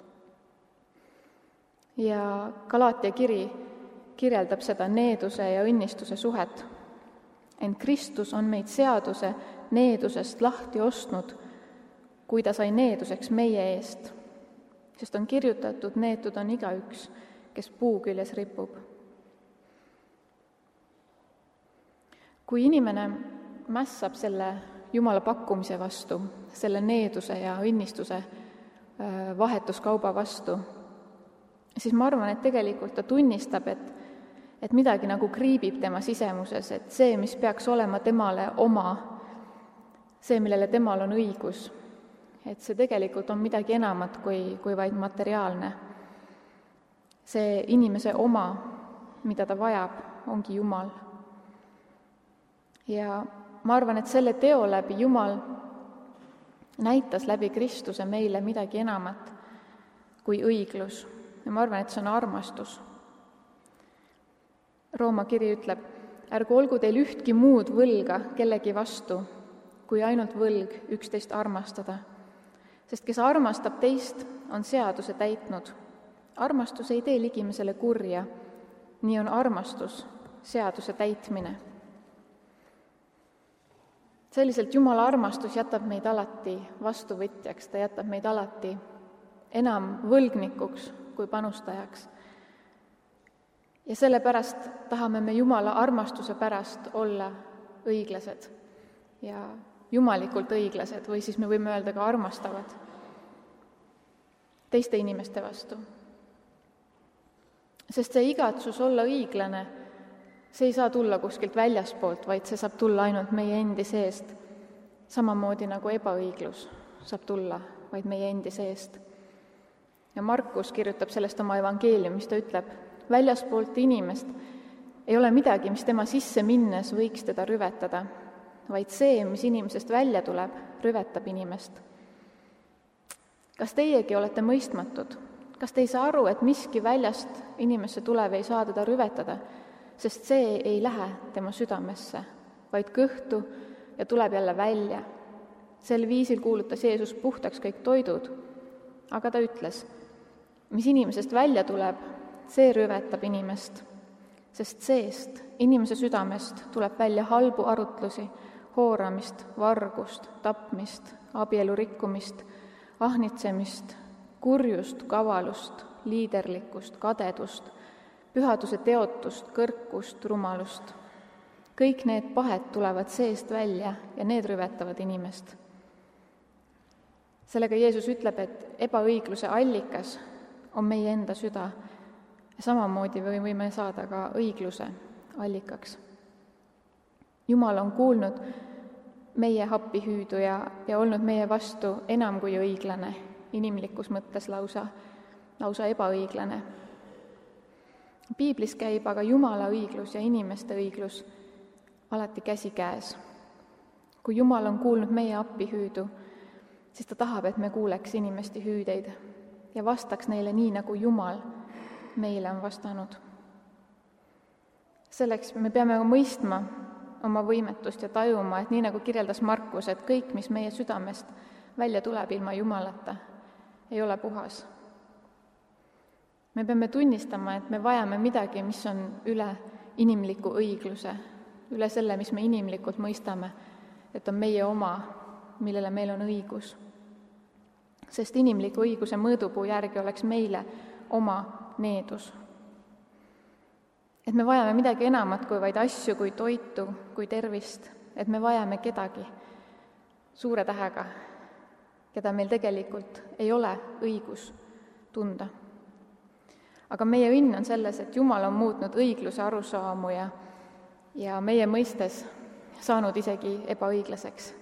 Ja Galaatia kiri kirjeldab seda needuse ja õnnistuse suhet. Ent Kristus on meid seaduse needusest lahti ostnud, kui ta sai needuseks meie eest, sest on kirjutatud, neetud on igaüks, kes puu küljes ripub. Kui inimene mässab selle Jumala pakkumise vastu, selle needuse ja õnnistuse vahetuskauba vastu, siis ma arvan, et tegelikult ta tunnistab, et midagi nagu kriibib tema sisemuses, et see, mis peaks olema temale oma, see, millele temal on õigus, et see tegelikult on midagi enamat kui vaid materiaalne. See inimese oma, mida ta vajab, ongi Jumal. Ja ma arvan, et selle teo läbi Jumal näitas läbi Kristuse meile midagi enamat kui õiglus. Ja ma arvan, et see on armastus. Rooma kiri ütleb, ärgu olgu teil ühtki muud võlga kellegi vastu, kui ainult võlg üksteist armastada. Sest kes armastab teist, on seaduse täitnud. Armastus ei tee ligimesele kurja, nii on armastus seaduse täitmine. Selliselt Jumala armastus jätab meid alati vastuvõtjaks, ta jätab meid alati enam võlgnikuks kui panustajaks. Ja sellepärast tahame me Jumala armastuse pärast olla õiglased ja jumalikult õiglased või siis me võime öelda ka armastavad teiste inimeste vastu. Sest see igatsus olla õiglane, see ei saa tulla kuskilt väljaspoolt, vaid see saab tulla ainult meie endi seest. Samamoodi nagu ebaõiglus saab tulla vaid meie endi seest. Ja Markus kirjutab sellest oma evangeeliumis, ta ütleb, väljaspoolt inimest ei ole midagi, mis tema sisse minnes võiks teda rüvetada, vaid see, mis inimesest välja tuleb, rüvetab inimest. Kas teiegi olete mõistmatud? Kas te ei saa aru, et miski väljast inimesse tulev ei saa teda rüvetada, sest see ei lähe tema südamesse, vaid kõhtu ja tuleb jälle välja. Sel viisil kuulutas Jeesus puhtaks kõik toidud, aga ta ütles, mis inimesest välja tuleb, see rüvetab inimest, sest seest, inimese südamest tuleb välja halbu arutlusi, hooramist, vargust, tapmist, abielu rikkumist, ahnitsemist, kurjust, kavalust, liiderlikkust, kadedust, pühaduse teotust, kõrkust, rumalust. Kõik need pahed tulevad seest välja ja need rüvetavad inimest. Sellega Jeesus ütleb, et ebaõigluse allikas on meie enda süda ja samamoodi võime saada ka õigluse allikaks. Jumal on kuulnud meie happihüüdu ja olnud meie vastu enam kui õiglane, inimlikus mõttes lausa ebaõiglane. Piiblis käib aga Jumala õiglus ja inimeste õiglus alati käsikäes. Kui Jumal on kuulnud meie appihüüdu siis ta tahab, et me kuuleks inimeste hüüdeid ja vastaks neile nii, nagu Jumal meile on vastanud. Selleks me peame mõistma oma võimetust ja tajuma, et nii nagu kirjeldas Markus, et kõik, mis meie südamest välja tuleb ilma Jumalata, ei ole puhas. Me peame tunnistama, et me vajame midagi, mis on üle inimliku õigluse, üle selle, mis me inimlikult mõistame, et on meie oma, millele meil on õigus. Sest inimliku õiguse mõõdupuu järgi oleks meile oma needus. Et me vajame midagi enamat kui vaid asju, kui toitu, kui tervist, et me vajame kedagi suure tähega, keda meil tegelikult ei ole õigus tunda. Aga meie õnn on selles, et Jumal on muutnud õigluse arusaamu ja meie mõistes saanud isegi ebaõiglaseks.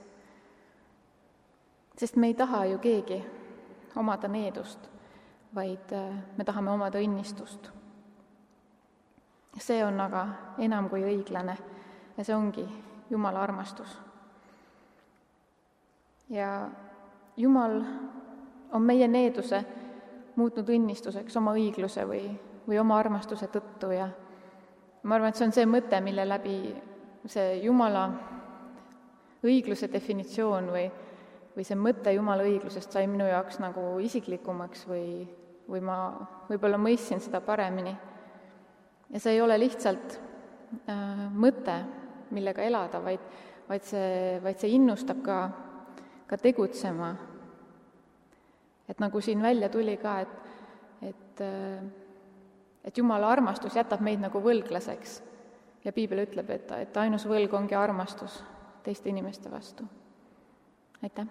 Sest me ei taha ju keegi omada needust, vaid me tahame omada õnnistust. See on aga enam kui õiglane ja see ongi Jumala armastus. Ja Jumal on meie needuse muutnud õnnistuseks oma õigluse või oma armastuse tõttu ja ma arvan, et see on see mõte, mille läbi see Jumala õigluse definitsioon või see mõte Jumala õiglusest sai minu jaoks nagu isiklikumaks või ma võib-olla mõistsin seda paremini. Ja see ei ole lihtsalt mõte, millega elada, vaid see innustab ka tegutsema. Et nagu siin välja tuli ka, et Jumala armastus jätab meid nagu võlglaseks. Ja Piibel ütleb, et ainus võlg ongi armastus teiste inimeste vastu. Aitäh!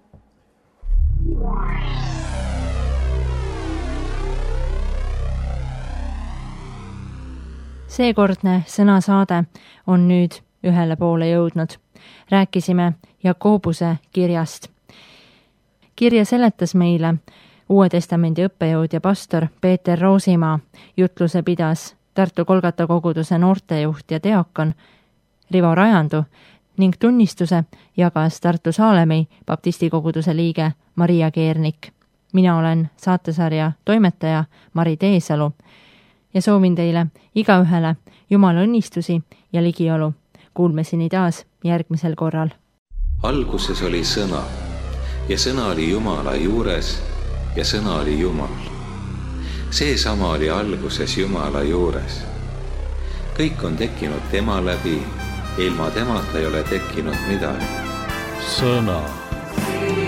Seekordne sõnasaade on nüüd ühele poole jõudnud. Rääkisime Jakobuse kirjast. Kirja seletas meile Uue Testamendi õppejõud ja pastor Peeter Roosimaa. Jutluse pidas Tartu Kolgata koguduse noortejuht ja diakon Rivo Rajandu ning tunnistuse jagas Tartu Saalemi baptistikoguduse liige Maria Keernik. Mina olen saatesarja toimetaja Mari Teesalu ja soovin teile igaühele Jumala õnnistusi ja ligiolu. Kuulmesini taas järgmisel korral. Alguses oli sõna ja sõna oli Jumala juures ja sõna oli Jumal. Seesama oli alguses Jumala juures. Kõik on tekkinud tema läbi, ilma temata ei ole tekkinud midagi. Sõna.